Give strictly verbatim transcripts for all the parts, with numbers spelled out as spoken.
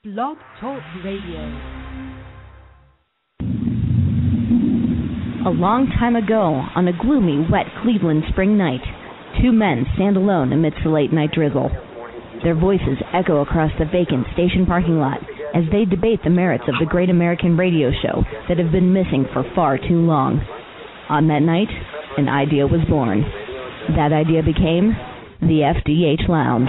Blog Talk Radio. A long time ago, on a gloomy, wet Cleveland spring night, two men stand alone amidst the late-night drizzle. Their voices echo across the vacant station parking lot as they debate the merits of the great American radio show that have been missing for far too long. On that night, an idea was born. That idea became the F D H Lounge.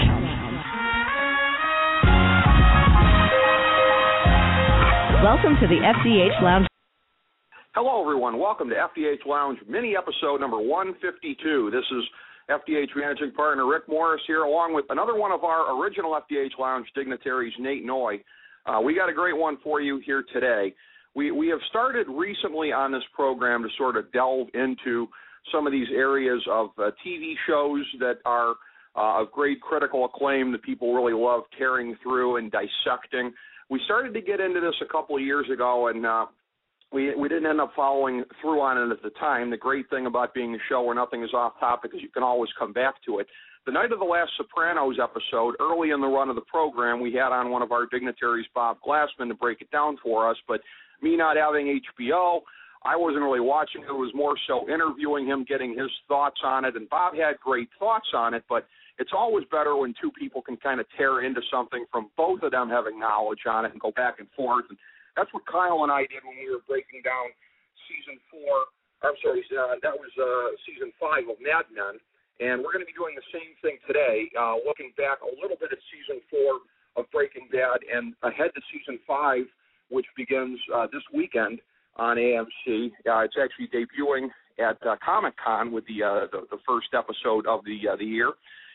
Welcome to the F D H Lounge. Hello, everyone. Welcome to F D H Lounge mini episode number one fifty-two. This is F D H managing partner Rick Morris here, along with another one of our original F D H Lounge dignitaries, Nate Noy. Uh, we got a great one for you here today. We we have started recently on this program to sort of delve into some of these areas of uh, T V shows that are uh, of great critical acclaim that people really love tearing through and dissecting. We started to get into this a couple of years ago, and uh, we we didn't end up following through on it at the time. The great thing about being a show where nothing is off topic is you can always come back to it. The night of the last Sopranos episode, early in the run of the program, we had on one of our dignitaries, Bob Glassman, to break it down for us. But me not having H B O, I wasn't really watching it. It was more so interviewing him, getting his thoughts on it. And Bob had great thoughts on it, but it's always better when two people can kind of tear into something from both of them having knowledge on it and go back and forth. And that's what Kyle and I did when we were breaking down season four. I'm sorry, uh, that was uh, season five of Mad Men. And we're going to be doing the same thing today, uh, looking back a little bit at season four of Breaking Bad and ahead to season five, which begins uh, this weekend on A M C. Uh, it's actually debuting at uh, Comic-Con with the, uh, the the first episode of the uh, the year,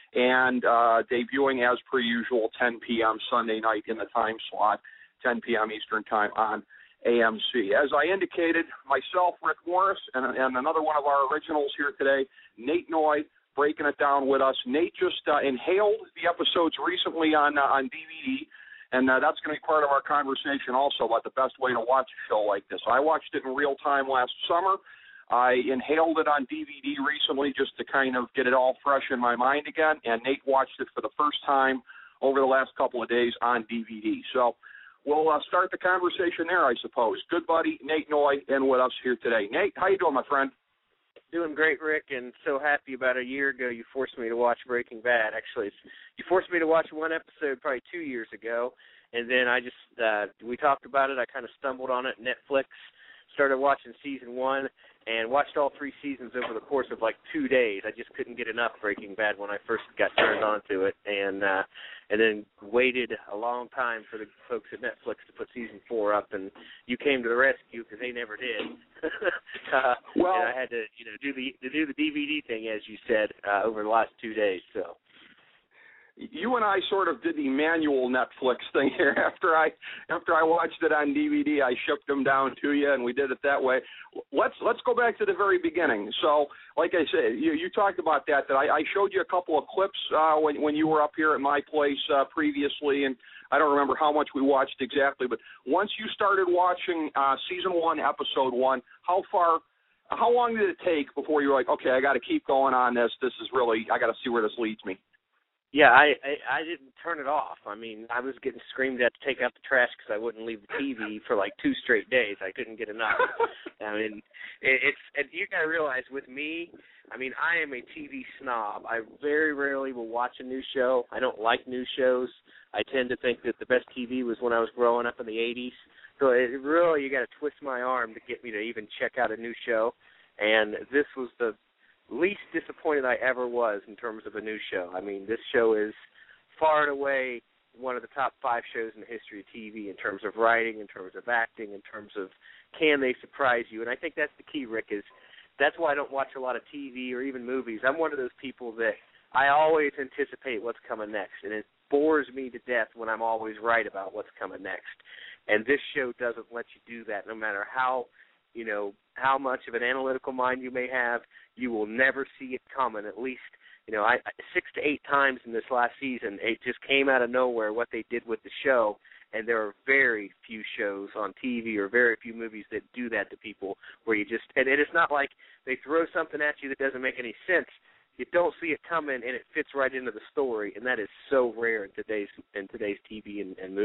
and uh, debuting as per usual ten p.m. Sunday night in the time slot, ten p.m. Eastern time on A M C. As I indicated, myself, Rick Morris, and, and another one of our originals here today, Nate Noy, breaking it down with us. Nate just uh, inhaled the episodes recently on uh, on D V D, and uh, that's going to be part of our conversation also about the best way to watch a show like this. I watched it in real time last summer. I inhaled it on D V D recently just to kind of get it all fresh in my mind again, and Nate watched it for the first time over the last couple of days on D V D. So we'll uh, start the conversation there, I suppose. Good buddy Nate Noy in with us here today. Nate, how you doing, my friend? Doing great, Rick, and so happy. About a year ago you forced me to watch Breaking Bad. Actually, it's, you forced me to watch one episode probably two years ago, and then I just, uh, we talked about it. I kind of stumbled on it, Netflix, started watching season one, and watched all three seasons over the course of like two days. I just couldn't get enough Breaking Bad when I first got turned on to it, and uh, and then waited a long time for the folks at Netflix to put season four up, and you came to the rescue because they never did. uh, well, and I had to, you know, do the to do the D V D thing, as you said, uh, over the last two days. So. You and I sort of did the manual Netflix thing here. After I after I watched it on D V D, I shipped them down to you, and we did it that way. Let's let's go back to the very beginning. So, like I said, you, you talked about that. That I, I showed you a couple of clips uh, when when you were up here at my place uh, previously, and I don't remember how much we watched exactly. But once you started watching uh, season one, episode one, how far? How long did it take before you were like, okay, I got to keep going on this. This is really, I got to see where this leads me. Yeah, I, I I didn't turn it off. I mean, I was getting screamed at to take out the trash because I wouldn't leave the T V for like two straight days. I couldn't get enough. I mean, it, it's and you got to realize with me, I mean, I am a T V snob. I very rarely will watch a new show. I don't like new shows. I tend to think that the best T V was when I was growing up in the eighties. So it really, you got to twist my arm to get me to even check out a new show. And this was the least disappointed I ever was in terms of a new show. I mean, this show is far and away one of the top five shows in the history of T V in terms of writing, in terms of acting, in terms of can they surprise you. And I think that's the key, Rick, is that's why I don't watch a lot of T V or even movies. I'm one of those people that I always anticipate what's coming next, and it bores me to death when I'm always right about what's coming next. And this show doesn't let you do that, no matter how, you know, how much of an analytical mind you may have. You will never see it coming. At least, you know, I, six to eight times in this last season, it just came out of nowhere what they did with the show, and there are very few shows on T V or very few movies that do that to people where you just, and it's not like they throw something at you that doesn't make any sense. You don't see it coming, and it fits right into the story, and that is so rare in today's in today's T V and, and movie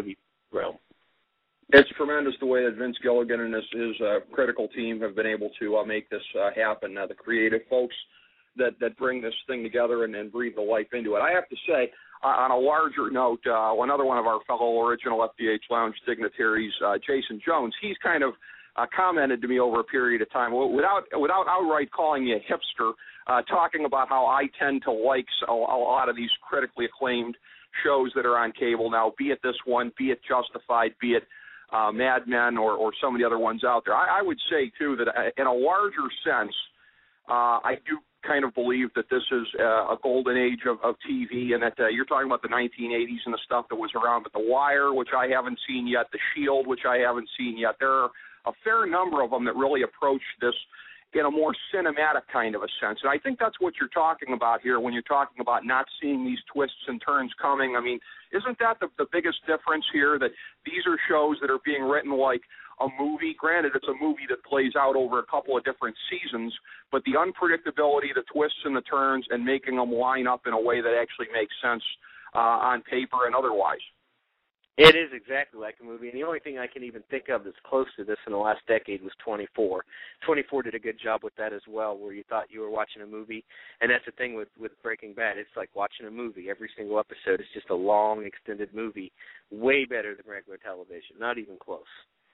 realm. It's tremendous the way that Vince Gilligan and his, his uh, critical team have been able to uh, make this uh, happen. Uh, the creative folks that, that bring this thing together and, and breathe the life into it. I have to say, uh, on a larger note, uh, another one of our fellow original F D H Lounge dignitaries, uh, Jason Jones, he's kind of uh, commented to me over a period of time, without without outright calling me a hipster, uh, talking about how I tend to like a, a lot of these critically acclaimed shows that are on cable now, be it this one, be it Justified, be it uh, Mad Men or, or some of the other ones out there. I, I would say, too, that in a larger sense, uh, I do kind of believe that this is uh, a golden age of, of T V, and that uh, you're talking about the nineteen eighties and the stuff that was around, but The Wire, which I haven't seen yet, The Shield, which I haven't seen yet. There are a fair number of them that really approach this in a more cinematic kind of a sense. And I think that's what you're talking about here when you're talking about not seeing these twists and turns coming. I mean, isn't that the, the biggest difference here, that these are shows that are being written like a movie? Granted, it's a movie that plays out over a couple of different seasons, but the unpredictability, the twists and the turns, and making them line up in a way that actually makes sense uh, on paper and otherwise. It is exactly like a movie, and the only thing I can even think of that's close to this in the last decade was twenty-four. twenty-four did a good job with that as well, where you thought you were watching a movie, and that's the thing with, with Breaking Bad. It's like watching a movie. Every single episode is just a long, extended movie, way better than regular television, not even close.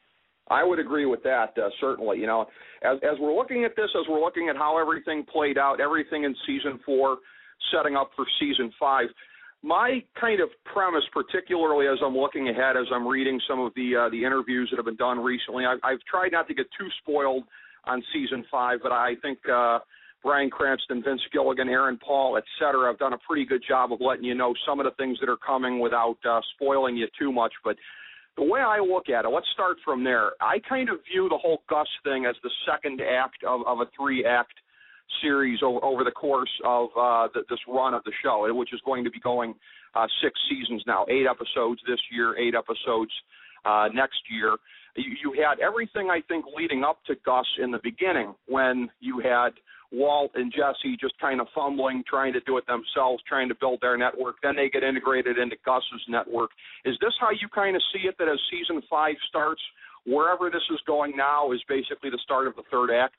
I would agree with that, uh, certainly. You know, as, as we're looking at this, as we're looking at how everything played out, everything in Season four, setting up for Season five, my kind of premise, particularly as I'm looking ahead, as I'm reading some of the uh, the interviews that have been done recently, I've, I've tried not to get too spoiled on Season five, but I think uh, Bryan Cranston, Vince Gilligan, Aaron Paul, et cetera, have done a pretty good job of letting you know some of the things that are coming without uh, spoiling you too much. But the way I look at it, let's start from there. I kind of view the whole Gus thing as the second act of, of a three-act series over, over the course of uh, the, this run of the show, which is going to be going uh, six seasons now, eight episodes this year, eight episodes uh, next year. You, you had everything, I think, leading up to Gus in the beginning, when you had Walt and Jesse just kind of fumbling, trying to do it themselves, trying to build their network. Then they get integrated into Gus's network. Is this how you kind of see it, that as Season five starts, wherever this is going now is basically the start of the third act?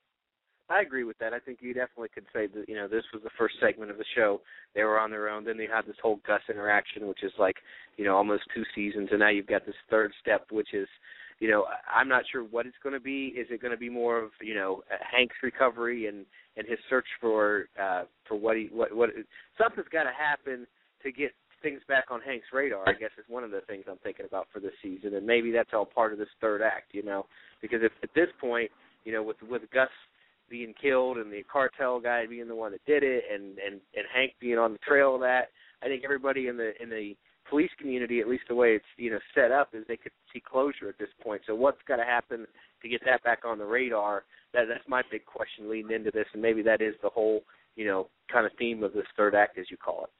I agree with that. I think you definitely could say that, you know, this was the first segment of the show. They were on their own. Then they had this whole Gus interaction, which is like, you know, almost two seasons. And now you've got this third step, which is, you know, I'm not sure what it's going to be. Is it going to be more of, you know, Hank's recovery and, and his search for uh, for what he what what something's got to happen to get things back on Hank's radar, I guess, is one of the things I'm thinking about for this season. And maybe that's all part of this third act, you know, because if at this point, you know, with with Gus being killed and the cartel guy being the one that did it, and, and, and Hank being on the trail of that, I think everybody in the in the police community, at least the way it's, you know, set up, is they could see closure at this point. So what's got to happen to get that back on the radar? That that's my big question leading into this, and maybe that is the whole, you know, kind of theme of this third act, as you call it.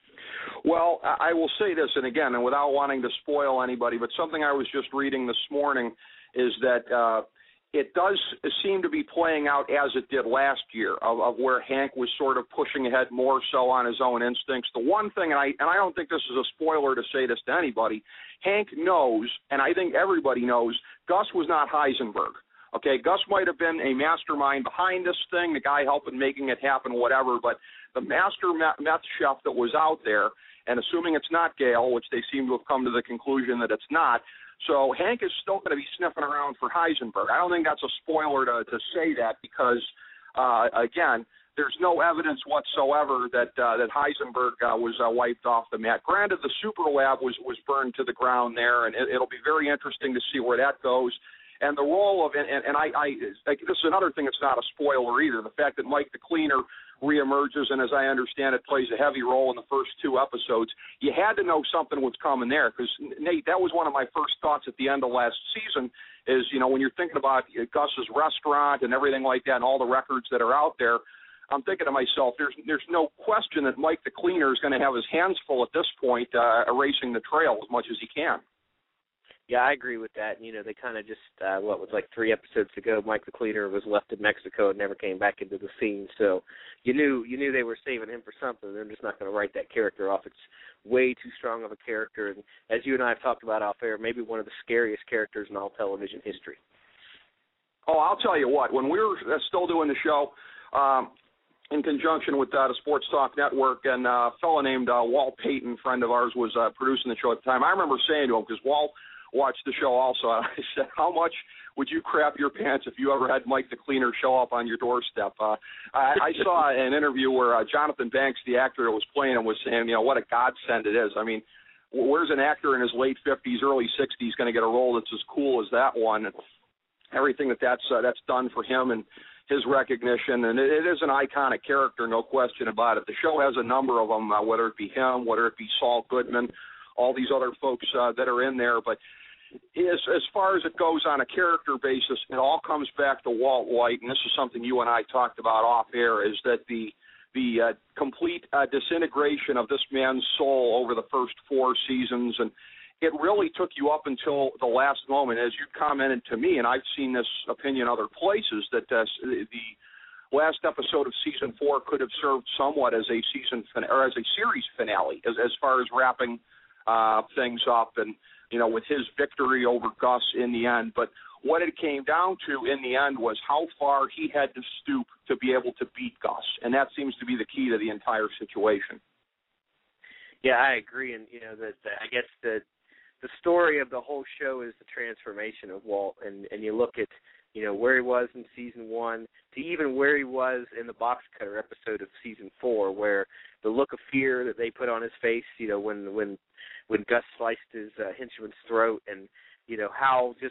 Well, I will say this, and again, and without wanting to spoil anybody, but something I was just reading this morning is that uh, it does seem to be playing out as it did last year, of, of where Hank was sort of pushing ahead more so on his own instincts. The one thing, and I, and I don't think this is a spoiler to say this to anybody, Hank knows, and I think everybody knows, Gus was not Heisenberg. Okay, Gus might have been a mastermind behind this thing, the guy helping making it happen, whatever, but the master meth chef that was out there, and assuming it's not Gale, which they seem to have come to the conclusion that it's not, so Hank is still going to be sniffing around for Heisenberg. I don't think that's a spoiler to, to say that because, uh, again, there's no evidence whatsoever that uh, that Heisenberg uh, was uh, wiped off the map. Granted, the super lab was, was burned to the ground there, and it, it'll be very interesting to see where that goes. And the role of, and, and I, I, this is another thing that's not a spoiler either, the fact that Mike the Cleaner reemerges and, as I understand it, plays a heavy role in the first two episodes. You had to know something was coming there because, Nate, that was one of my first thoughts at the end of last season is, you know, when you're thinking about Gus's restaurant and everything like that and all the records that are out there, I'm thinking to myself, there's there's no question that Mike the Cleaner is going to have his hands full at this point, uh, erasing the trail as much as he can. Yeah, I agree with that. You know, they kind of just, uh, what was like three episodes ago, Mike the Cleaner was left in Mexico and never came back into the scene. So you knew you knew they were saving him for something. They're just not going to write that character off. It's way too strong of a character. And as you and I have talked about off air, maybe one of the scariest characters in all television history. Oh, I'll tell you what, when we were still doing the show, um, in conjunction with uh, the Sports Talk Network, and uh, a fellow named uh, Walt Payton, friend of ours, was uh, producing the show at the time. I remember saying to him, because Walt watched the show also, and I said, how much would you crap your pants if you ever had Mike the Cleaner show up on your doorstep? Uh, I, I saw an interview where uh, Jonathan Banks, the actor that was playing him, was saying, you know, what a godsend it is. I mean, where's an actor in his late fifties, early sixties going to get a role that's as cool as that one? And everything that that's, uh, that's done for him and his recognition, and it, it is an iconic character, no question about it. The show has a number of them, uh, whether it be him, whether it be Saul Goodman, all these other folks uh, that are in there. But as, as far as it goes on a character basis, it all comes back to Walt White, and this is something you and I talked about off air, is that the the uh, complete uh, disintegration of this man's soul over the first four seasons, and it really took you up until the last moment, as you commented to me, and I've seen this opinion other places, that uh, the last episode of season four could have served somewhat as a season fin- or as a series finale, as, as far as wrapping uh, things up, and you know, with his victory over Gus in the end. But what it came down to in the end was how far he had to stoop to be able to beat Gus, and that seems to be the key to the entire situation. Yeah, I agree, and you know, that I guess the the story of the whole show is the transformation of Walt, and, and you look at, you know, where he was in season one to even where he was in the box cutter episode of season four, where the look of fear that they put on his face, you know, when when when Gus sliced his uh, henchman's throat, and you know how just,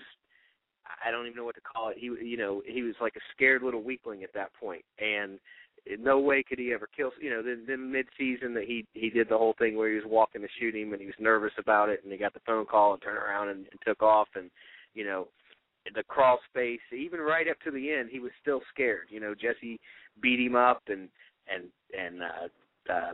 I don't even know what to call it. He, you know, he was like a scared little weakling at that point, and in no way could he ever kill. You know, then, then mid-season that he he did the whole thing where he was walking to shoot him, and he was nervous about it, and he got the phone call and turned around and, and took off, and you know, the crawl space, even right up to the end, he was still scared. You know, Jesse beat him up, and and and uh, uh,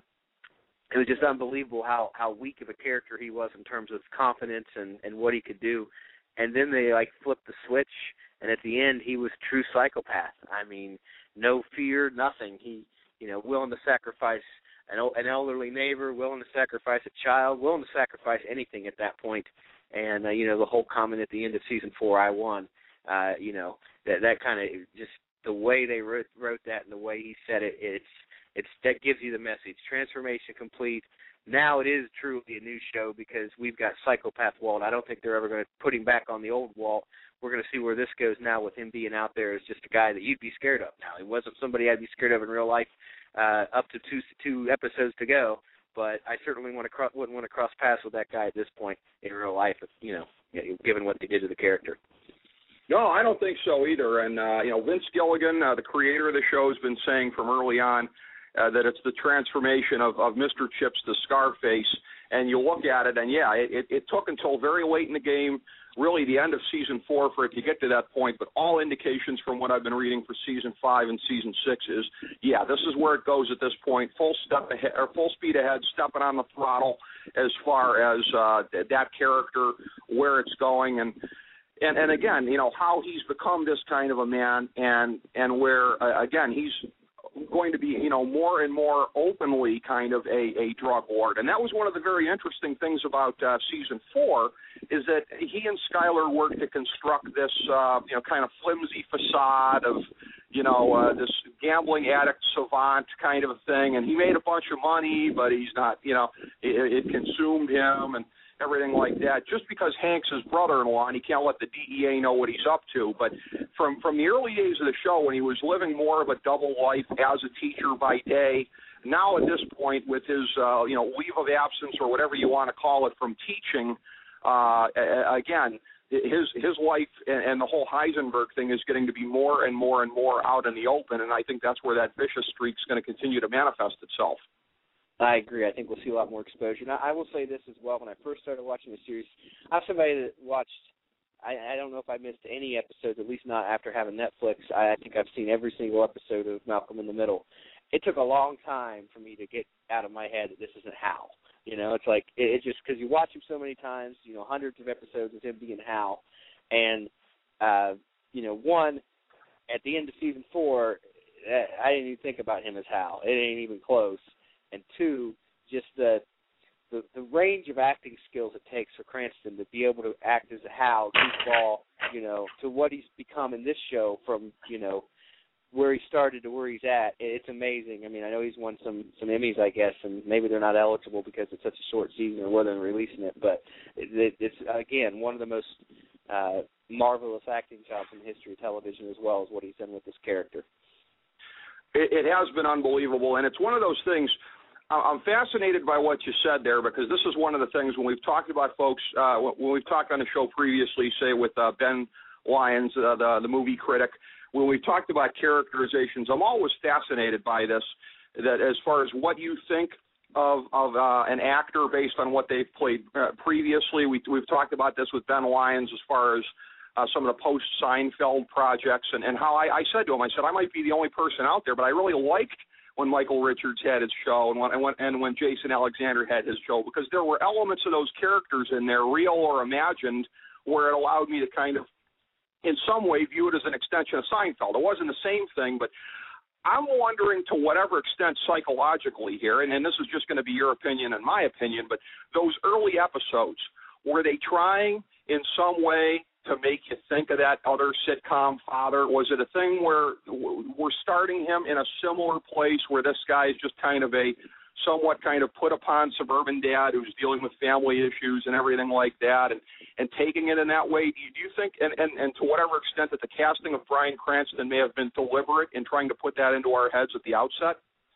it was just unbelievable how how weak of a character he was in terms of confidence and and what he could do. And then they like flipped the switch, and at the end he was true psychopath. I mean, no fear, nothing. He, you know, willing to sacrifice an, an elderly neighbor, willing to sacrifice a child, willing to sacrifice anything at that point. And, uh, you know, the whole comment at the end of season four, I won, uh, you know, that that kind of just the way they wrote, wrote that and the way he said it, it's, it's that gives you the message. Transformation complete. Now it is truly a new show because we've got Psychopath Walt. I don't think they're ever going to put him back on the old Walt. We're going to see where this goes now with him being out there as just a guy that you'd be scared of. Now, he wasn't somebody I'd be scared of in real life uh, up to two two episodes to go, but I certainly want to cro- wouldn't want to cross paths with that guy at this point in real life, you know, given what they did to the character. No, I don't think so either. And, uh, you know, Vince Gilligan, uh, the creator of the show, has been saying from early on uh, that it's the transformation of, of Mister Chips to Scarface. And you look at it, and, yeah, it, it, it took until very late in the game, really the end of season four, for it to get to that point. But all indications from what I've been reading for season five and season six is, yeah, this is where it goes at this point. Full step ahead, or full speed ahead, stepping on the throttle as far as uh, that character, where it's going, and and and again, you know, how he's become this kind of a man, and and where uh, again he's going to be, you know, more and more openly kind of a, a drug lord. And that was one of the very interesting things about uh, season four, is that he and Skyler worked to construct this, uh, you know, kind of flimsy facade of, you know, uh, this gambling addict savant kind of a thing. And he made a bunch of money, but he's not, you know, it, it consumed him and everything like that, just because Hank's his brother-in-law and he can't let the D E A know what he's up to. But from, from the early days of the show, when he was living more of a double life as a teacher by day, now at this point with his, uh, you know, leave of absence or whatever you want to call it from teaching, uh, again, his his life and, and the whole Heisenberg thing is getting to be more and more and more out in the open, and I think that's where that vicious streak is going to continue to manifest itself. I agree. I think we'll see a lot more exposure. Now, I will say this as well. When I first started watching the series, I'm somebody that watched, I, I don't know if I missed any episodes, at least not after having Netflix. I, I think I've seen every single episode of Malcolm in the Middle. It took a long time for me to get out of my head that this isn't Hal. You know, it's like it, it just because you watch him so many times, you know, hundreds of episodes of him being Hal, and uh, you know, one at the end of season four, I didn't even think about him as Hal. It ain't even close. And two, just the the, the range of acting skills it takes for Cranston to be able to act as a Hal, goofball, you know, to what he's become in this show from, you know, where he started to where he's at. It's amazing. I mean, I know he's won some, some Emmys, I guess, and maybe they're not eligible because it's such a short season or whether they're releasing it. But it, it's, again, one of the most uh, marvelous acting jobs in the history of television as well as what he's done with this character. It, it has been unbelievable, and it's one of those things. I'm fascinated by what you said there because this is one of the things when we've talked about folks, uh, when we've talked on the show previously, say with uh, Ben Lyons, uh, the, the movie critic, when we've talked about characterizations, I'm always fascinated by this, that as far as what you think of, of uh, an actor based on what they've played uh, previously. We, we've talked about this with Ben Lyons as far as uh, some of the post-Seinfeld projects and, and how I, I said to him, I said, I might be the only person out there, but I really liked when Michael Richards had his show and when, and when and when Jason Alexander had his show, because there were elements of those characters in there, real or imagined, where it allowed me to kind of, in some way, view it as an extension of Seinfeld. It wasn't the same thing, but I'm wondering to whatever extent psychologically here, and, and this is just going to be your opinion and my opinion, but those early episodes, were they trying in some way to make you think of that other sitcom father? Was it a thing where we're starting him in a similar place where this guy is just kind of a somewhat kind of put upon suburban dad who's dealing with family issues and everything like that and, and taking it in that way? Do you, do you think, and, and, and to whatever extent that the casting of Bryan Cranston may have been deliberate in trying to put that into our heads at the outset?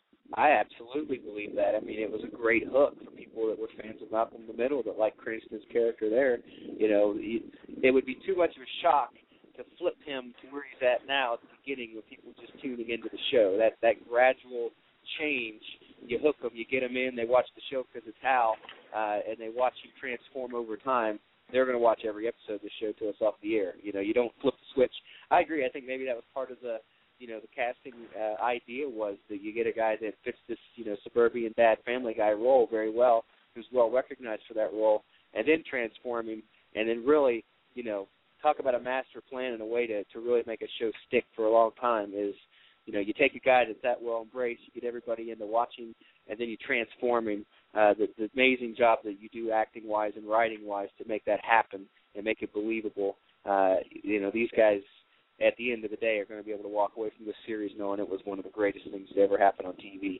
I absolutely believe that. I mean, it was a great hook for people that were fans of Malcolm in the Middle that liked Cranston's character there. You know, it would be too much of a shock to flip him to where he's at now at the beginning with people just tuning into the show. That that gradual change, you hook them, you get them in, they watch the show because it's Hal, uh, and they watch you transform over time. They're going to watch every episode of the show till it's off the air. You know, you don't flip the switch. I agree. I think maybe that was part of the, you know, the casting uh, idea was that you get a guy that fits this, you know, suburban dad, family guy role very well, who's well recognized for that role, and then transform him, and then really, you know, talk about a master plan and a way to, to really make a show stick for a long time is, you know, you take a guy that's that well embraced, you get everybody into watching, and then you transform him. Uh, the, the amazing job that you do acting-wise and writing-wise to make that happen and make it believable. Uh, you know, these guys, at the end of the day, are going to be able to walk away from this series knowing it was one of the greatest things to ever happen on T V.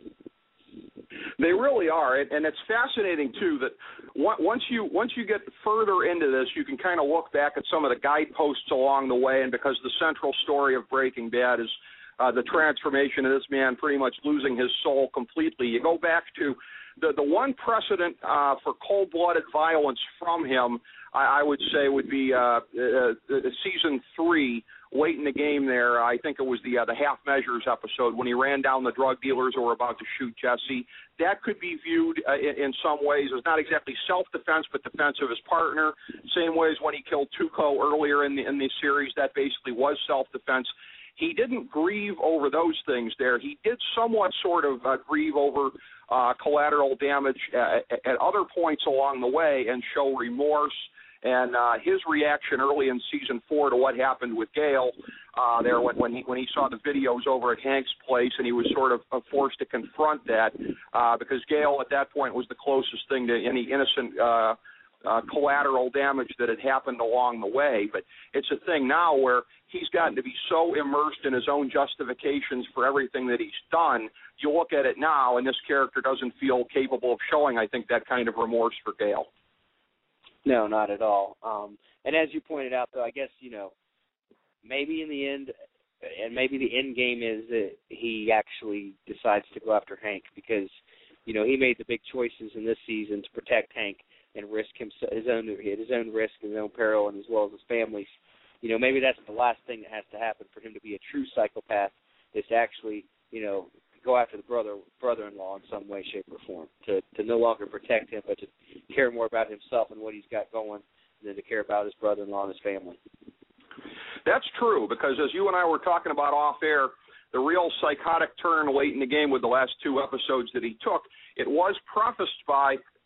They really are, and it's fascinating too that once you once you get further into this, you can kind of look back at some of the guideposts along the way, and because the central story of Breaking Bad is uh, the transformation of this man pretty much losing his soul completely, you go back to the the one precedent uh, for cold-blooded violence from him, I, I would say, would be uh, uh, season three. Late in the game there, I think it was the uh, the Half Measures episode when he ran down the drug dealers who were about to shoot Jesse. That could be viewed uh, in, in some ways as not exactly self-defense, but defense of his partner. Same way as when he killed Tuco earlier in the in the series, that basically was self-defense. He didn't grieve over those things there. He did somewhat sort of uh, grieve over uh, collateral damage at, at other points along the way and show remorse. And uh, his reaction early in season four to what happened with Gale uh, there when, when he when he saw the videos over at Hank's place, and he was sort of uh, forced to confront that uh, because Gale at that point was the closest thing to any innocent uh, uh, collateral damage that had happened along the way. But it's a thing now where he's gotten to be so immersed in his own justifications for everything that he's done. You look at it now, and this character doesn't feel capable of showing, I think, that kind of remorse for Gale. No, not at all. Um, and as you pointed out, though, I guess, you know, maybe in the end, and maybe the end game is that he actually decides to go after Hank because, you know, he made the big choices in this season to protect Hank and risk him, his own his own risk and his own peril, and as well as his family's. You know, maybe that's the last thing that has to happen for him to be a true psychopath is to actually, you know, go after the brother brother-in-law in some way, shape, or form, to, to no longer protect him, but to care more about himself and what he's got going than to care about his brother-in-law and his family. That's true, because as you and I were talking about off air, the real psychotic turn late in the game with the last two episodes that he took, it was prefaced by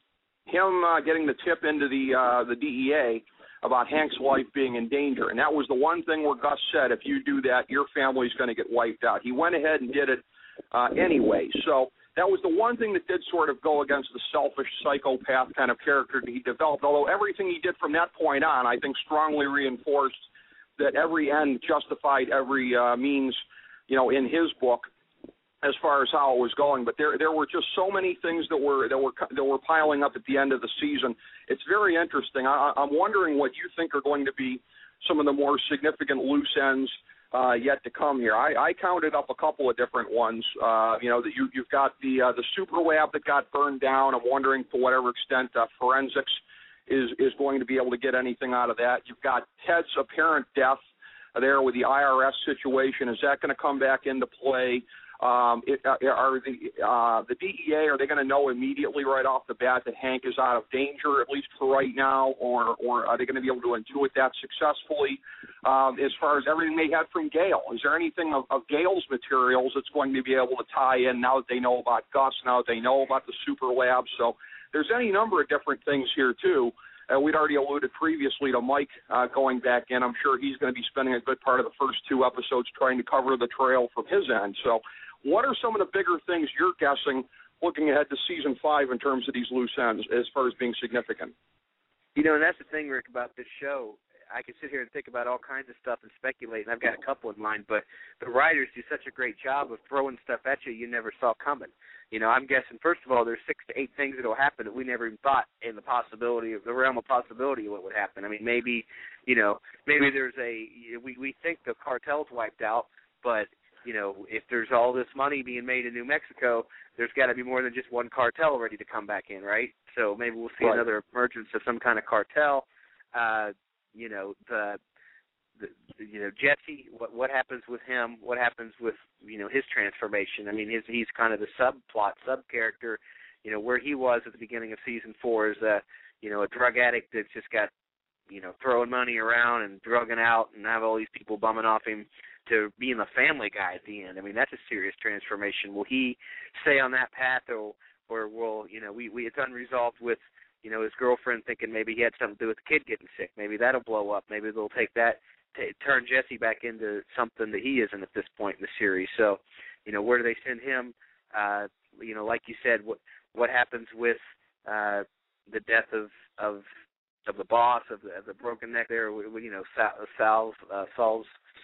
him uh, getting the tip into the uh, the D E A about Hank's life being in danger. And that was the one thing where Gus said, if you do that, your family's going to get wiped out. He went ahead and did it uh, anyway. So that was the one thing that did sort of go against the selfish psychopath kind of character that he developed, although everything he did from that point on, I think, strongly reinforced that every end justified every uh, means, you know, in his book, as far as how it was going. But there there were just so many things that were that were that were piling up at the end of the season. It's very interesting. I, I'm wondering what you think are going to be some of the more significant loose ends uh, yet to come here. I, I counted up a couple of different ones. Uh, you know, that you you've got the uh, the super lab that got burned down. I'm wondering to whatever extent uh, forensics is is going to be able to get anything out of that. You've got Ted's apparent death there with the I R S situation. Is that going to come back into play? Um, it, uh, are the uh, the D E A, are they going to know immediately right off the bat that Hank is out of danger, at least for right now, or or are they going to be able to intuit that successfully? Um, as far as everything they had from Gale, is there anything of, of Gale's materials that's going to be able to tie in now that they know about Gus, now that they know about the super lab? So there's any number of different things here, too. Uh, we'd already alluded previously to Mike uh, going back in. I'm sure he's going to be spending a good part of the first two episodes trying to cover the trail from his end. So what are some of the bigger things you're guessing looking ahead to season five in terms of these loose ends as far as being significant? You know, and that's the thing, Rick, about this show. I can sit here and think about all kinds of stuff and speculate, and I've got a couple in mind, but the writers do such a great job of throwing stuff at you you never saw coming. You know, I'm guessing, first of all, there's six to eight things that will happen that we never even thought in the possibility of the realm of possibility of what would happen. I mean, maybe, you know, maybe there's a, we, we think the cartel's wiped out, but, you know, if there's all this money being made in New Mexico, there's got to be more than just one cartel ready to come back in, right? So maybe we'll see right. another emergence of some kind of cartel. Uh, you know, the, the, you know, Jesse, what what happens with him? What happens with, you know, his transformation? I mean, his, he's kind of the subplot, sub-character, you know, where he was at the beginning of season four as a, you know, a drug addict that's just got, you know, throwing money around and drugging out and have all these people bumming off him to being the family guy at the end. I mean, that's a serious transformation. Will he stay on that path, or, or will, you know, we, we it's unresolved with, you know, his girlfriend thinking maybe he had something to do with the kid getting sick. Maybe that'll blow up. Maybe they'll take that, t- turn Jesse back into something that he isn't at this point in the series. So, you know, where do they send him? Uh, you know, like you said, what what happens with uh, the death of of of the boss, of the, of the broken neck there, you know, Sal, Sal's, uh, Saul's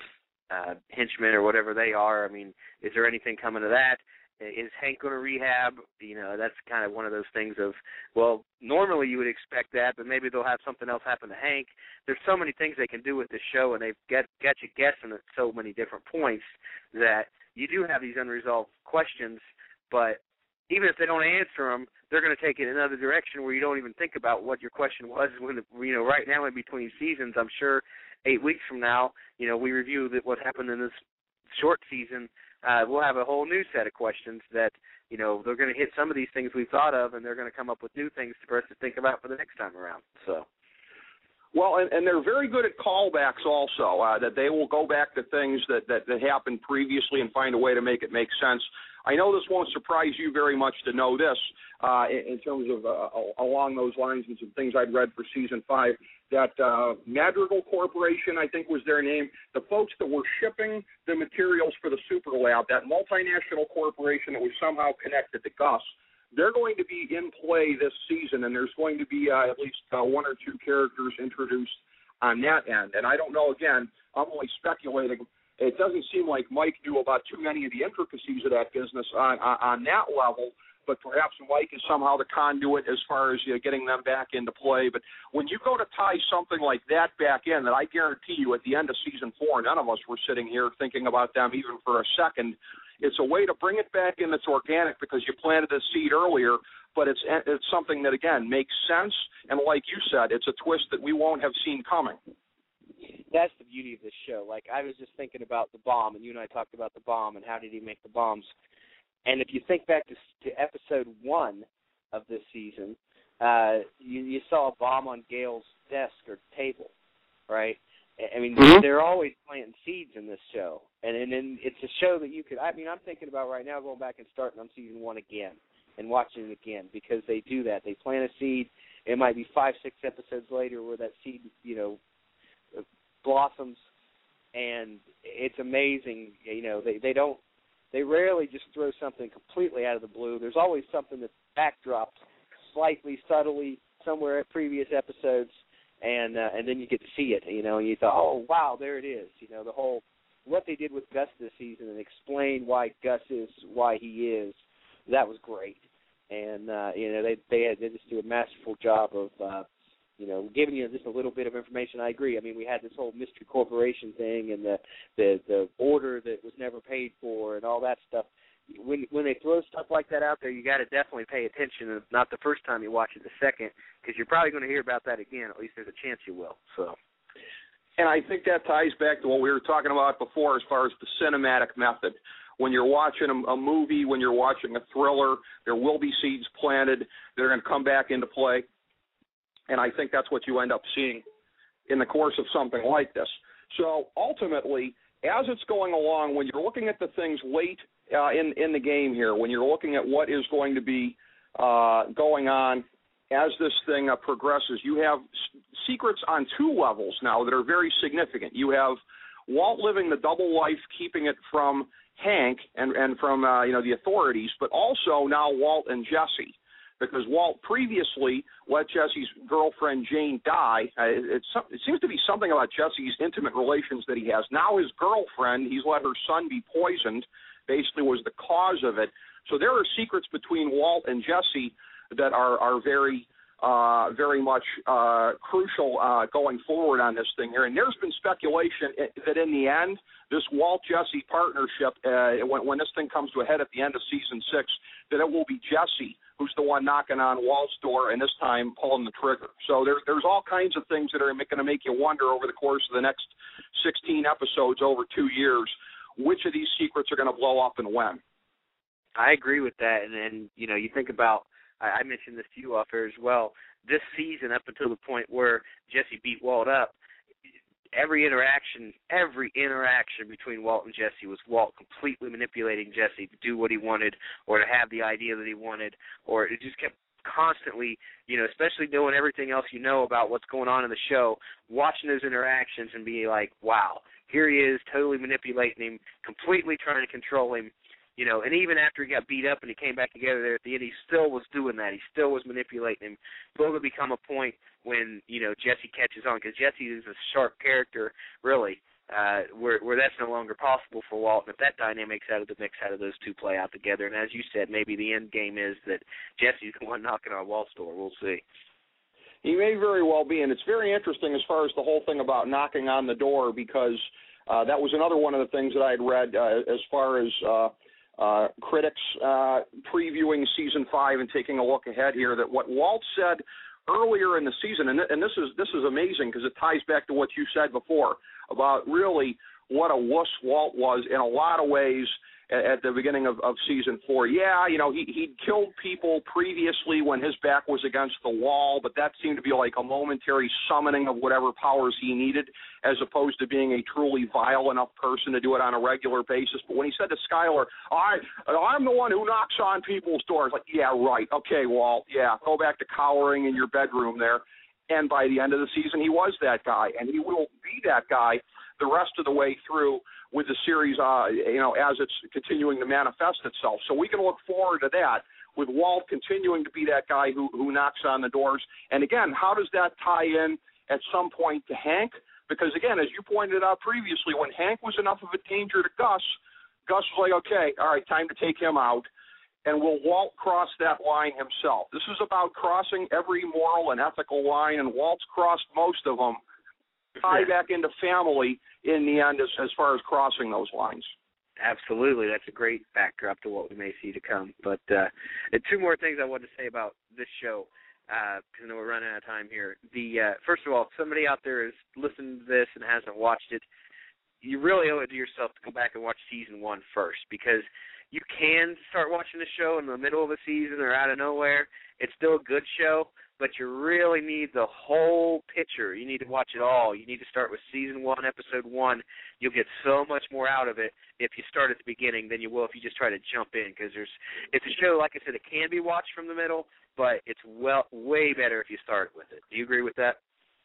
uh, henchmen or whatever they are. I mean, is there anything coming to that? Is Hank going to rehab? You know, that's kind of one of those things of, well, normally you would expect that, but maybe they'll have something else happen to Hank. There's so many things they can do with this show, and they've got, got you guessing at so many different points that you do have these unresolved questions, but even if they don't answer them, they're going to take it in another direction where you don't even think about what your question was. When, you know, right now in between seasons, I'm sure eight weeks from now, you know, we review that what happened in this short season, uh, we'll have a whole new set of questions that, you know, they're going to hit some of these things we've thought of, and they're going to come up with new things for us to think about for the next time around. So. Well, and, and they're very good at callbacks also, uh, that they will go back to things that, that, that happened previously and find a way to make it make sense. I know this won't surprise you very much to know this uh, in, in terms of uh, along those lines and some things I'd read for season five, that uh, Madrigal Corporation, I think was their name, the folks that were shipping the materials for the Super Lab, that multinational corporation that was somehow connected to Gus, they're going to be in play this season, and there's going to be uh, at least uh, one or two characters introduced on that end. And I don't know, again, I'm only speculating. It doesn't seem like Mike knew about too many of the intricacies of that business on, on, on that level, but perhaps Mike is somehow the conduit as far as you know, getting them back into play. But when you go to tie something like that back in, that I guarantee you at the end of season four, none of us were sitting here thinking about them even for a second. It's a way to bring it back in that's organic because you planted a seed earlier, but it's it's something that, again, makes sense. And like you said, it's a twist that we won't have seen coming. That's the beauty of this show. Like, I was just thinking about the bomb, and you and I talked about the bomb and how did he make the bombs. And if you think back to, to episode one of this season, uh, you, you saw a bomb on Gale's desk or table, right? I mean, mm-hmm. they're always planting seeds in this show. And, and then it's a show that you could, I mean, I'm thinking about right now going back and starting on season one again and watching it again, because they do that. They plant a seed. It might be five, six episodes later where that seed, you know, blossoms, and it's amazing. You know, they, they don't, they rarely just throw something completely out of the blue. There's always something that backdrops slightly, subtly, somewhere at previous episodes, and uh, and then you get to see it, you know, and you thought, oh, wow, there it is. You know, the whole, what they did with Gus this season and explain why Gus is why he is, that was great. And, uh, you know, they they, had, they just do a masterful job of, uh, you know, giving you just a little bit of information. I agree. I mean, we had this whole mystery corporation thing and the, the, the order that was never paid for and all that stuff. When when they throw stuff like that out there, you got to definitely pay attention. And not the first time you watch it, the second, because you're probably going to hear about that again. At least there's a chance you will. So, and I think that ties back to what we were talking about before, as far as the cinematic method. When you're watching a, a movie, when you're watching a thriller, there will be seeds planted that are going to come back into play. And I think that's what you end up seeing in the course of something like this. So ultimately, as it's going along, when you're looking at the things late uh, in, in the game here, when you're looking at what is going to be uh, going on as this thing uh, progresses, you have s- secrets on two levels now that are very significant. You have Walt living the double life, keeping it from Hank and, and from uh, you know the authorities, but also now Walt and Jesse, because Walt previously let Jesse's girlfriend Jane die. Uh, it, it's, it seems to be something about Jesse's intimate relations that he has. Now his girlfriend, he's let her son be poisoned, basically was the cause of it. So there are secrets between Walt and Jesse that are, are very, uh, very much uh, crucial uh, going forward on this thing here. And there's been speculation that in the end, this Walt-Jesse partnership, uh, when, when this thing comes to a head at the end of season six, that it will be Jesse who's the one knocking on Walt's door and this time pulling the trigger. So there, there's all kinds of things that are going to make you wonder over the course of the next sixteen episodes over two years, which of these secrets are going to blow up and when. I agree with that. And then, you know, you think about, I mentioned this to you off air as well, this season up until the point where Jesse beat Walt up, every interaction, every interaction between Walt and Jesse was Walt completely manipulating Jesse to do what he wanted or to have the idea that he wanted, or it just kept constantly, you know, especially knowing everything else you know about what's going on in the show, watching those interactions and being like, wow, here he is totally manipulating him, completely trying to control him. You know, and even after he got beat up and he came back together there at the end, he still was doing that. He still was manipulating him. Will there become a point when, you know, Jesse catches on? Because Jesse is a sharp character, really, uh, where where that's no longer possible for Walt. And if that dynamic's out of the mix, how do those two play out together? And as you said, maybe the end game is that Jesse's the one knocking on Walt's door. We'll see. He may very well be, and it's very interesting as far as the whole thing about knocking on the door, because uh, that was another one of the things that I had read uh, as far as uh, Uh, critics uh, previewing season five and taking a look ahead here, that what Walt said earlier in the season, and, and this is this is amazing because it ties back to what you said before about really what a wuss Walt was in a lot of ways at, at the beginning of, of season four. Yeah, you know, he, he'd killed people previously when his back was against the wall, but that seemed to be like a momentary summoning of whatever powers he needed, as opposed to being a truly vile enough person to do it on a regular basis. But when he said to Skyler, I, I'm the one who knocks on people's doors, like, yeah, right, okay, Walt, yeah, go back to cowering in your bedroom there. And by the end of the season, he was that guy, and he will be that guy the rest of the way through with the series, uh, you know, as it's continuing to manifest itself. So we can look forward to that, with Walt continuing to be that guy who, who knocks on the doors. And again, how does that tie in at some point to Hank? Because again, as you pointed out previously, when Hank was enough of a danger to Gus, Gus was like, okay, all right, time to take him out. And will Walt cross that line himself? This is about crossing every moral and ethical line, and Walt's crossed most of them. Tie back into family in the end as, as far as crossing those lines. Absolutely. That's a great backdrop to what we may see to come. But uh, and two more things I wanted to say about this show, because uh, I know we're running out of time here. The uh, first of all, if somebody out there is listening to this and hasn't watched it, you really owe it to yourself to go back and watch season one first, because you can start watching the show in the middle of a season or out of nowhere. It's still a good show, but you really need the whole picture. You need to watch it all. You need to start with season one, episode one. You'll get so much more out of it if you start at the beginning than you will if you just try to jump in, because there's it's a show, like I said, it can be watched from the middle, but it's well way better if you start with it. Do you agree with that?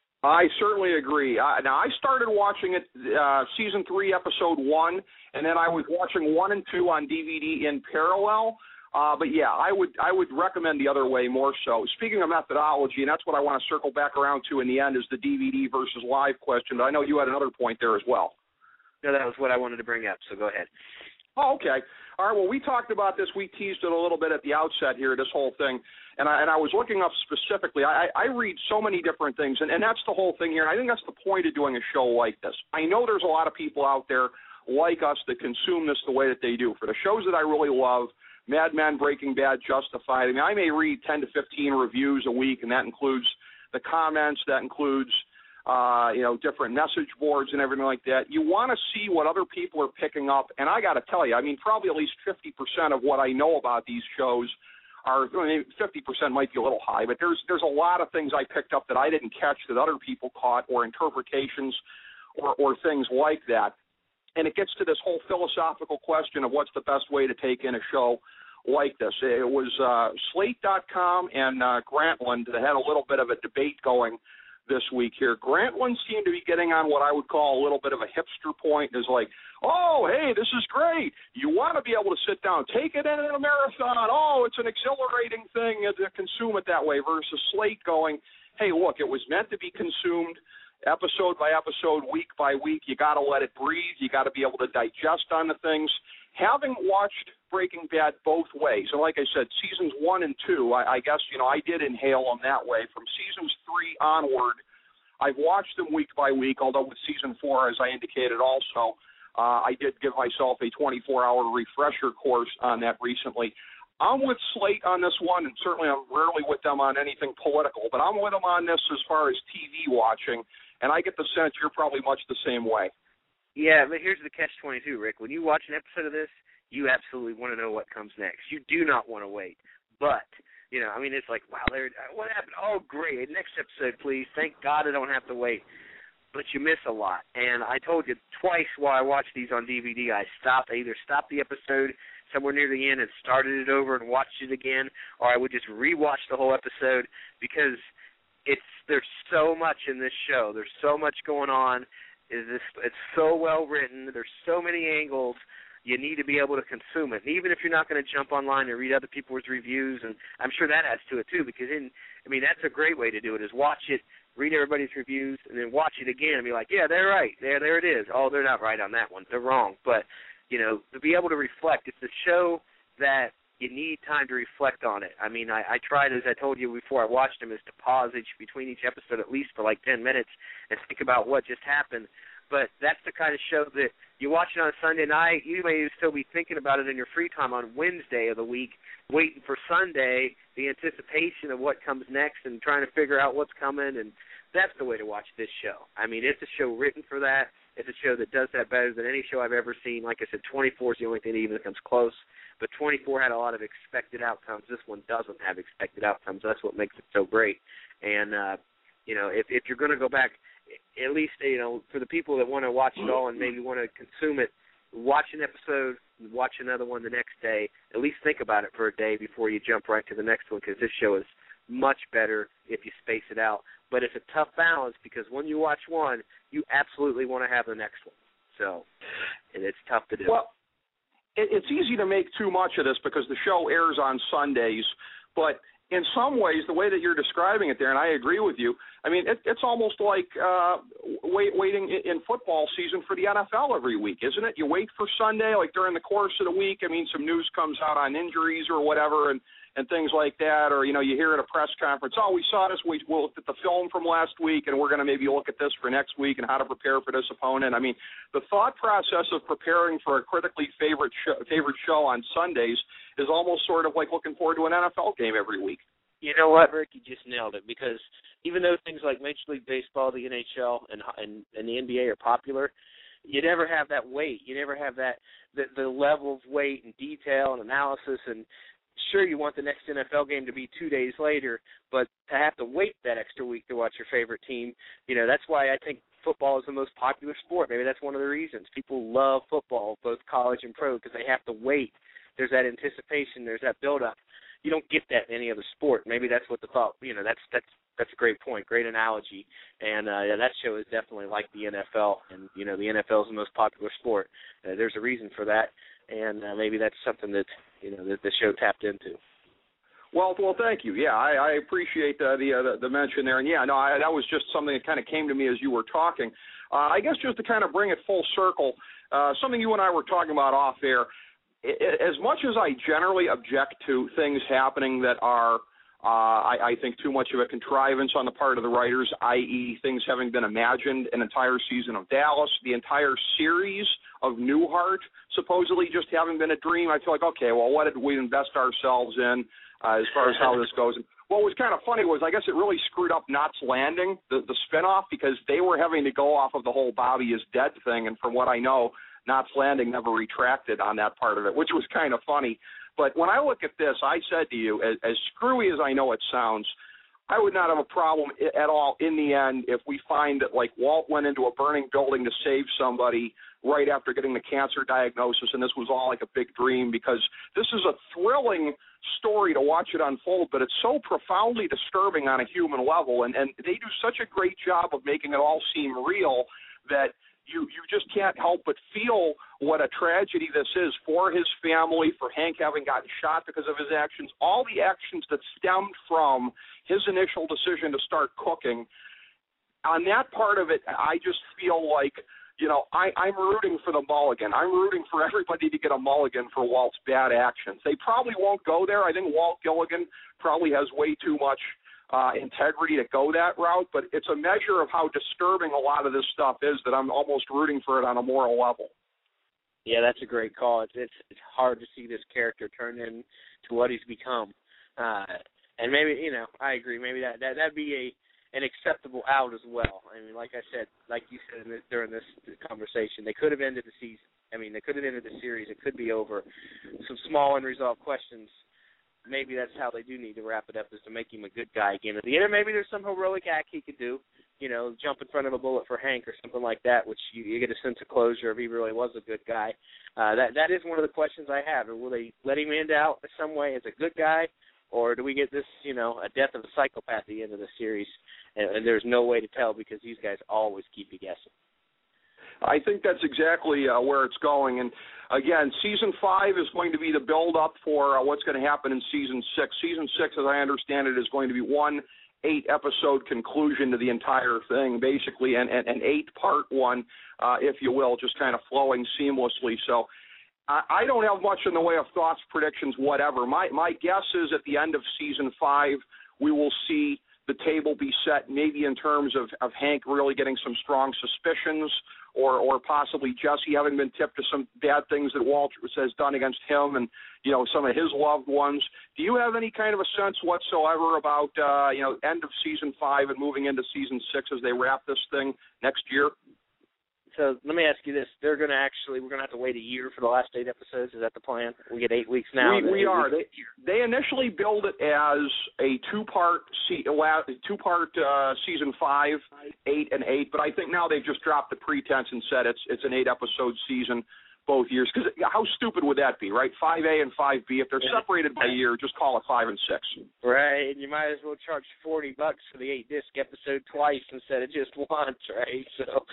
I certainly agree. Uh, now, I started watching it, uh, season three, episode one, and then I was watching one and two on D V D in parallel. Uh, but yeah, I would I would recommend the other way more so. Speaking of methodology, and that's what I want to circle back around to in the end, is the D V D versus live question. But I know you had another point there as well. No, that was what I wanted to bring up, so go ahead. Oh, okay. All right, well, we talked about this. We teased it a little bit at the outset here, this whole thing. And I, and I was looking up specifically. I, I read so many different things, and, and that's the whole thing here. And I think that's the point of doing a show like this. I know there's a lot of people out there like us that consume this the way that they do. For the shows that I really love, Mad Men, Breaking Bad, Justified, I mean, I may read ten to fifteen reviews a week, and that includes the comments, that includes uh, you know, different message boards and everything like that. You want to see what other people are picking up, and I got to tell you, I mean, probably at least fifty percent of what I know about these shows are, I mean, fifty percent might be a little high, but there's there's a lot of things I picked up that I didn't catch that other people caught, or interpretations or, or things like that. And it gets to this whole philosophical question of what's the best way to take in a show like this. It was uh, Slate dot com and uh, Grantland that had a little bit of a debate going this week here. Grantland seemed to be getting on what I would call a little bit of a hipster point. Is like, oh, hey, this is great. You want to be able to sit down, take it in a marathon. Oh, it's an exhilarating thing to consume it that way, versus Slate going, hey, look, it was meant to be consumed episode by episode, week by week. You got to let it breathe. You got to be able to digest on the things. Having watched Breaking Bad both ways, and like I said, seasons one and two, I, I guess, you know, I did inhale them that way. From seasons three onward, I've watched them week by week, although with season four, as I indicated also, uh, I did give myself a twenty-four hour refresher course on that recently. I'm with Slate on this one, and certainly I'm rarely with them on anything political, but I'm with them on this as far as T V watching, and I get the sense you're probably much the same way. Yeah, but here's the catch twenty-two, Rick. When you watch an episode of this, you absolutely want to know what comes next. You do not want to wait. But, you know, I mean, it's like, wow, there, what happened? Oh, great. Next episode, please. Thank God I don't have to wait. But you miss a lot. And I told you twice while I watched these on D V D, I stopped. I either stopped the episode somewhere near the end and started it over and watched it again, or I would just rewatch the whole episode, because it's there's so much in this show. There's so much going on. Is this? It's so well written. There's so many angles. You need to be able to consume it. And even if you're not going to jump online and read other people's reviews, and I'm sure that adds to it too, because in, I mean, that's a great way to do it, is watch it, read everybody's reviews, and then watch it again and be like, yeah, they're right. There, there it is. Oh, they're not right on that one. They're wrong. But, you know, to be able to reflect, it's a show that you need time to reflect on it. I mean, I, I tried, as I told you before I watched them, is to pause each between each episode at least for like ten minutes and think about what just happened. But that's the kind of show that you watch it on a Sunday night, you may still be thinking about it in your free time on Wednesday of the week, waiting for Sunday, the anticipation of what comes next and trying to figure out what's coming, and that's the way to watch this show. I mean, it's a show written for that. It's a show that does that better than any show I've ever seen. Like I said, twenty-four is the only thing that even comes close, but twenty-four had a lot of expected outcomes. This one doesn't have expected outcomes. That's what makes it so great. And, uh, you know, if, if you're going to go back, at least, you know, for the people that want to watch it all and maybe want to consume it, watch an episode, watch another one the next day. At least think about it for a day before you jump right to the next one, because this show is much better if you space it out. But it's a tough balance, because when you watch one, you absolutely want to have the next one. So, and it's tough to do. Well, it, it's easy to make too much of this because the show airs on Sundays, but in some ways, the way that you're describing it there, and I agree with you, I mean, it, it's almost like uh, wait, waiting in football season for the N F L every week, isn't it? You wait for Sunday, like during the course of the week. I mean, some news comes out on injuries or whatever, and, and things like that, or, you know, you hear at a press conference, oh, we saw this, we we looked at the film from last week, and we're going to maybe look at this for next week and how to prepare for this opponent. I mean, the thought process of preparing for a critically favorite show, favorite show on Sundays is almost sort of like looking forward to an N F L game every week. You know what, Rick? You just nailed it, because even though things like Major League Baseball, the N H L, and and, and the N B A are popular, you never have that weight. You never have that the, the level of weight and detail and analysis and sure, you want the next N F L game to be two days later, but to have to wait that extra week to watch your favorite team, you know, that's why I think football is the most popular sport. Maybe that's one of the reasons. People love football, both college and pro, because they have to wait. There's that anticipation. There's that build-up. You don't get that in any other sport. Maybe that's what the thought, you know, that's that's that's a great point, great analogy. And uh, yeah, that show is definitely like the N F L. And, you know, the N F L is the most popular sport. Uh, there's a reason for that. And uh, maybe that's something that, you know, that the show tapped into. Well, well, thank you. Yeah, I, I appreciate uh, the, uh, the the mention there. And, yeah, no, I, that was just something that kind of came to me as you were talking. Uh, I guess just to kind of bring it full circle, uh, something you and I were talking about off air, as much as I generally object to things happening that are, uh, I, I think, too much of a contrivance on the part of the writers, that is things having been imagined, an entire season of Dallas, the entire series of Newhart supposedly just having been a dream, I feel like, okay, well, what did we invest ourselves in uh, as far as how this goes? And what was kind of funny was I guess it really screwed up Knots Landing, the, the spinoff, because they were having to go off of the whole Bobby is dead thing, and from what I know, Knots Landing never retracted on that part of it, which was kind of funny. But when I look at this, I said to you, as, as screwy as I know it sounds, I would not have a problem at all in the end if we find that, like, Walt went into a burning building to save somebody right after getting the cancer diagnosis, and this was all like a big dream, because this is a thrilling story to watch it unfold, but it's so profoundly disturbing on a human level, and, and they do such a great job of making it all seem real that You you just can't help but feel what a tragedy this is for his family, for Hank having gotten shot because of his actions, all the actions that stemmed from his initial decision to start cooking. On that part of it, I just feel like, you know, I, I'm rooting for the mulligan. I'm rooting for everybody to get a mulligan for Walt's bad actions. They probably won't go there. I think Walt Gilligan probably has way too much Uh, integrity to go that route, but it's a measure of how disturbing a lot of this stuff is that I'm almost rooting for it on a moral level. Yeah, that's a great call. It's it's, it's hard to see this character turn into what he's become, uh, and maybe, you know, I agree. Maybe that that that'd be a an acceptable out as well. I mean, like I said, like you said in this, during this conversation, they could have ended the season. I mean, they could have ended the series. It could be over. Some small unresolved questions. Maybe that's how they do need to wrap it up, is to make him a good guy again at the end. Or maybe there's some heroic act he could do, you know, jump in front of a bullet for Hank or something like that, which you, you get a sense of closure if he really was a good guy. Uh, that that is one of the questions I have. Will they let him end out in some way as a good guy, or do we get this, you know, a death of a psychopath at the end of the series, and, and there's no way to tell because these guys always keep you guessing? I think that's exactly uh, where it's going. And, again, Season five is going to be the build-up for uh, what's going to happen in Season six. Season six, as I understand it, is going to be one eight-episode conclusion to the entire thing, basically, and an eight-part one, uh, if you will, just kind of flowing seamlessly. So I, I don't have much in the way of thoughts, predictions, whatever. My, my guess is at the end of Season five, we will see the table be set maybe in terms of, of Hank really getting some strong suspicions, or or possibly Jesse having been tipped to some bad things that Walt has done against him and, you know, some of his loved ones. Do you have any kind of a sense whatsoever about, uh, you know, end of Season five and moving into Season six as they wrap this thing next year? So let me ask you this. They're going to actually, we're going to have to wait a year for the last eight episodes. Is that the plan? We get eight weeks now? We, we are. They, they initially billed it as a two-part se- two-part uh, season five, eight and eight, but I think now they've just dropped the pretense and said it's it's an eight-episode season both years. Because how stupid would that be, right? five A and five B. If they're separated by a year, just call it five and six. Right, and you might as well charge forty bucks for the eight-disc episode twice instead of just once, right? So...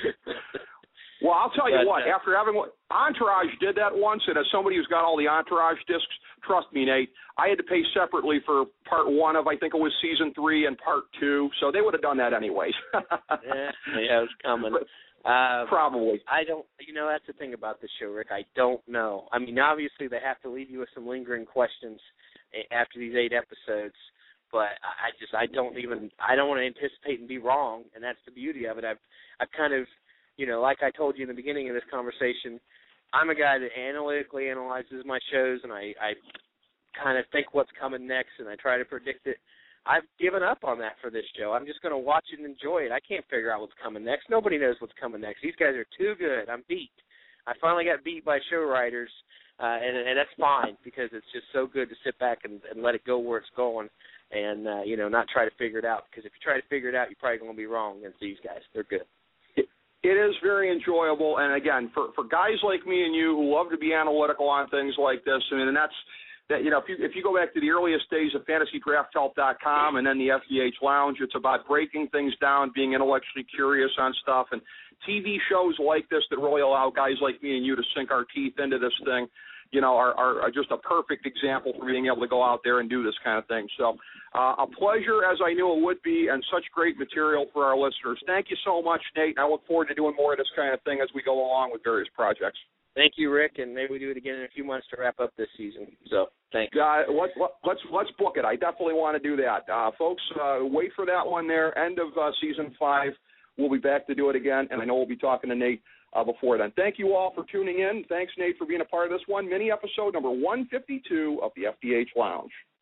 Well, I'll tell you but, what, uh, after having Entourage did that once, and as somebody who's got all the Entourage discs, trust me, Nate, I had to pay separately for part one of, I think it was season three, and part two, so they would have done that anyways. yeah, yeah, it was coming. But, uh, probably. I don't, you know, that's the thing about this show, Rick. I don't know. I mean, obviously they have to leave you with some lingering questions after these eight episodes, but I just, I don't even, I don't want to anticipate and be wrong, and that's the beauty of it. I've, I've kind of, you know, like I told you in the beginning of this conversation, I'm a guy that analytically analyzes my shows, and I, I kind of think what's coming next, and I try to predict it. I've given up on that for this show. I'm just going to watch it and enjoy it. I can't figure out what's coming next. Nobody knows what's coming next. These guys are too good. I'm beat. I finally got beat by show writers, uh, and, and that's fine because it's just so good to sit back and, and let it go where it's going, and uh, you know, not try to figure it out. Because if you try to figure it out, you're probably going to be wrong against these guys. They're good. It is very enjoyable, and again, for for guys like me and you who love to be analytical on things like this, I mean, and that's that. You know, if you if you go back to the earliest days of fantasy draft help dot com and then the F D H Lounge, it's about breaking things down, being intellectually curious on stuff, and T V shows like this that really allow guys like me and you to sink our teeth into this thing, you know, are, are, are just a perfect example for being able to go out there and do this kind of thing. So uh, a pleasure, as I knew it would be, and such great material for our listeners. Thank you so much, Nate. I look forward to doing more of this kind of thing as we go along with various projects. Thank you, Rick, and maybe we do it again in a few months to wrap up this season. So thanks. Uh, let, let, let's let's book it. I definitely want to do that. Uh, folks, uh, wait for that one there, end of uh, season five. We'll be back to do it again, and I know we'll be talking to Nate uh, before then. Thank you all for tuning in. Thanks, Nate, for being a part of this one. Mini episode number one fifty-two of the F D H Lounge.